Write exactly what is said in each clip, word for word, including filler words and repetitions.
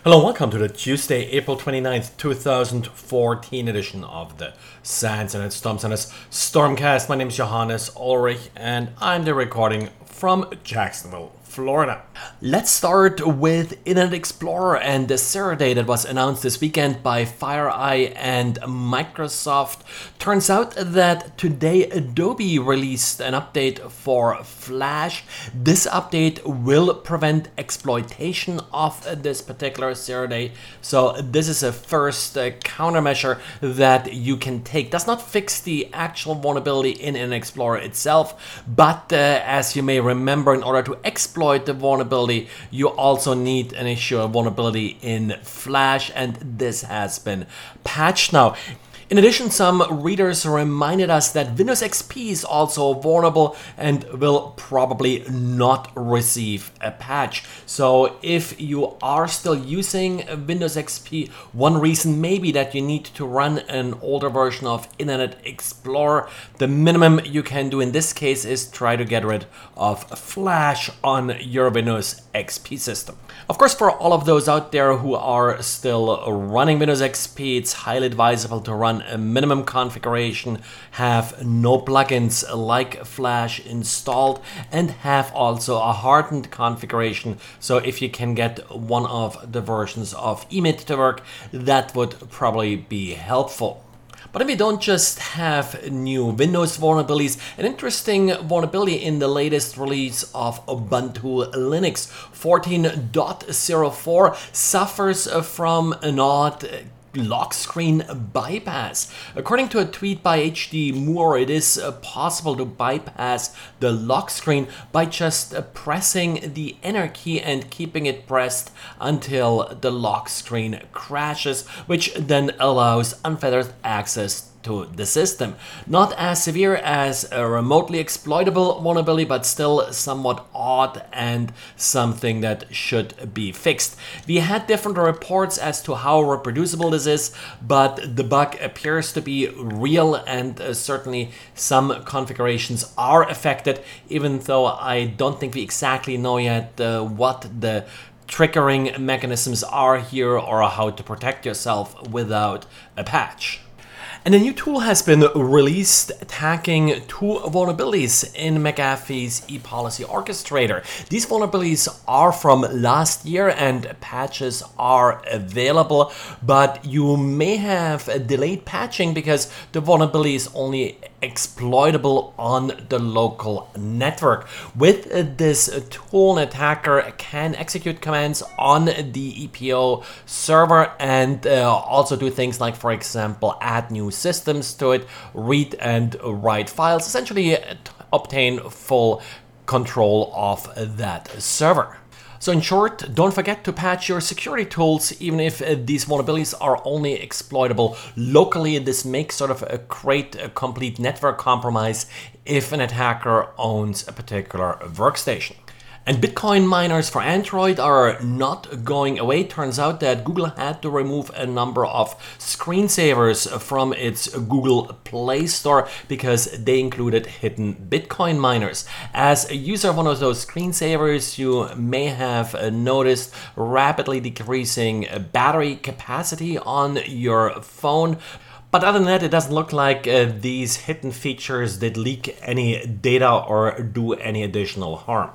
Hello and welcome to the Tuesday, April twenty-ninth, two thousand fourteen edition of the SANS and Storms and Stormcast. My name is Johannes Ulrich and I'm the recording from Jacksonville, Florida. Let's start with Internet Explorer and the zero day that was announced this weekend by FireEye and Microsoft. Turns out that today Adobe released an update for Flash. This update will prevent exploitation of this particular zero day. So this is a first uh, countermeasure that you can take. Does not fix the actual vulnerability in Internet Explorer itself, but uh, as you may remember, in order to exploit the vulnerability, you also need an issue of vulnerability in Flash, and this has been patched now. In addition, some readers reminded us that Windows X P is also vulnerable and will probably not receive a patch. So if you are still using Windows X P, one reason may be that you need to run an older version of Internet Explorer. The minimum you can do in this case is try to get rid of Flash on your Windows X P system. Of course, for all of those out there who are still running Windows X P, it's highly advisable to run a minimum configuration, have no plugins like Flash installed, and have also a hardened configuration. So if you can get one of the versions of Emit to work, that would probably be helpful. But if we don't just have new Windows vulnerabilities, an interesting vulnerability in the latest release of Ubuntu Linux fourteen point oh four suffers from an odd lock screen bypass. According to a tweet by H D Moore, it is uh, possible to bypass the lock screen by just uh, pressing the enter key and keeping it pressed until the lock screen crashes, which then allows unfettered access to the system. Not as severe as a remotely exploitable vulnerability, but still somewhat odd and something that should be fixed. We had different reports as to how reproducible this is, but the bug appears to be real, and uh, certainly some configurations are affected, even though I don't think we exactly know yet uh, what the triggering mechanisms are here or how to protect yourself without a patch. And a new tool has been released attacking two vulnerabilities in McAfee's ePolicy Orchestrator. These vulnerabilities are from last year and patches are available, but you may have a delayed patching because the vulnerability is only exploitable on the local network. With this tool, an attacker can execute commands on the E P O server and uh, also do things like, for example, add new systems to it, read and write files, essentially obtain full control of that server. So in short, don't forget to patch your security tools, even if uh, these vulnerabilities are only exploitable locally. This makes sort of a great a complete network compromise if an attacker owns a particular workstation. And Bitcoin miners for Android are not going away. Turns out that Google had to remove a number of screensavers from its Google Play Store because they included hidden Bitcoin miners. As a user of one of those screensavers, you may have noticed rapidly decreasing battery capacity on your phone. But other than that, it doesn't look like uh, these hidden features did leak any data or do any additional harm.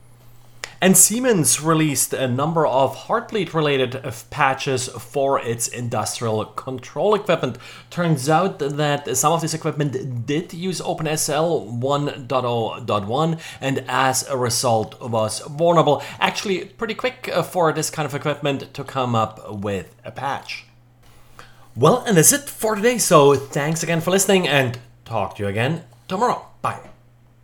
And Siemens released a number of Heartbleed-related patches for its industrial control equipment. Turns out that some of this equipment did use OpenSSL one point oh point one and as a result was vulnerable. Actually, pretty quick for this kind of equipment to come up with a patch. Well, and that's it for today. So thanks again for listening and talk to you again tomorrow. Bye.